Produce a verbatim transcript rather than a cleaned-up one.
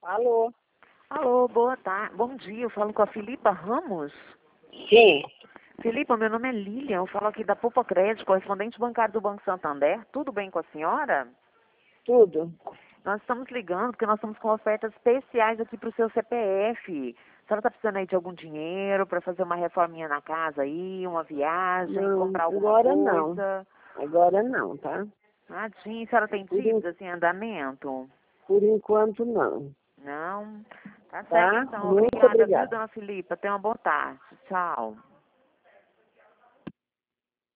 Alô? Alô, boa tarde. Bom dia, eu falo com a Filipa Ramos. Sim, Filipa, meu nome é Lilian, eu falo aqui da Poupa Crédito, correspondente bancário do Banco Santander. Tudo bem com a senhora? tudo. Nós estamos ligando porque nós estamos com ofertas especiais aqui para o seu C P F. A senhora está precisando aí de algum dinheiro para fazer uma reforminha na casa aí, uma viagem, Não, comprar alguma agora não. coisa? Agora não, tá? Nadinha, a senhora tem Por, en- dívidas em andamento? por enquanto não, Não? Tá certo tá? então. Muito Obrigada, viu, obrigada. dona Filipa? Tenha uma boa tarde. Tchau.